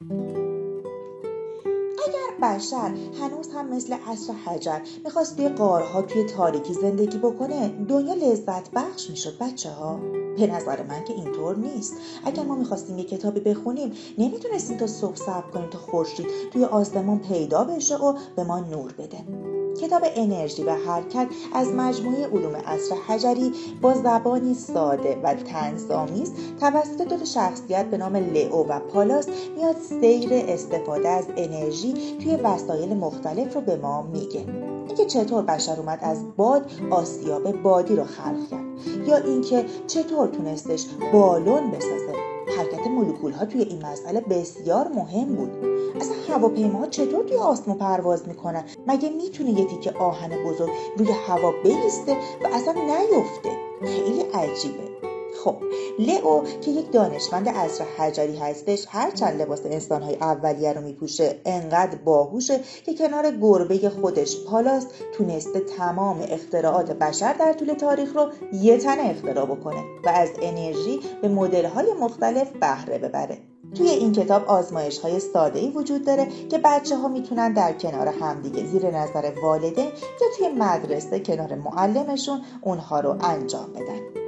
اگر بشر هنوز هم مثل عصر حجر میخواست توی غارها توی تاریکی زندگی بکنه، دنیا لذت بخش میشد بچه‌ها؟ به نظر من که اینطور نیست. اگر ما میخواستیم یه کتابی بخونیم، نمیتونستیم تا صبح صبر کنیم تا خورشید توی آسمون پیدا بشه و به ما نور بده. کتاب انرژی و حرکت از مجموعه علوم عصر حجری با زبانی ساده و طنزآمیز توسط دو شخصیت به نام لئو و پالاس میاد سیر استفاده از انرژی توی وسایل مختلف رو به ما میگه. اینکه چطور بشر اومد از باد آسیاب بادی رو خلق کرد، یا اینکه چطور تونستش بالون بسازه. حرکت مولکول‌ها توی این مسئله بسیار مهم بود. اصلا هواپیماها چطور توی آسمون پرواز میکنن؟ مگه میتونه یه تیکه آهن بزرگ روی هوا بایسته و اصلا نیفته؟ خیلی عجیبه. خب لئو که یک دانشمند عصر حجری هستش، هرچند لباس انسان‌های اولیه رو میپوشه، انقدر باهوشه که کنار گربه خودش پالاس تونسته تمام اختراعات بشر در طول تاریخ رو یه تنه اختراع بکنه و از انرژی به مدل‌های مختلف بهره ببره. توی این کتاب آزمایش‌های ساده‌ای وجود داره که بچه‌ها میتونن در کنار همدیگه زیر نظر والدین یا توی مدرسه کنار معلمشون اونها رو انجام بدن.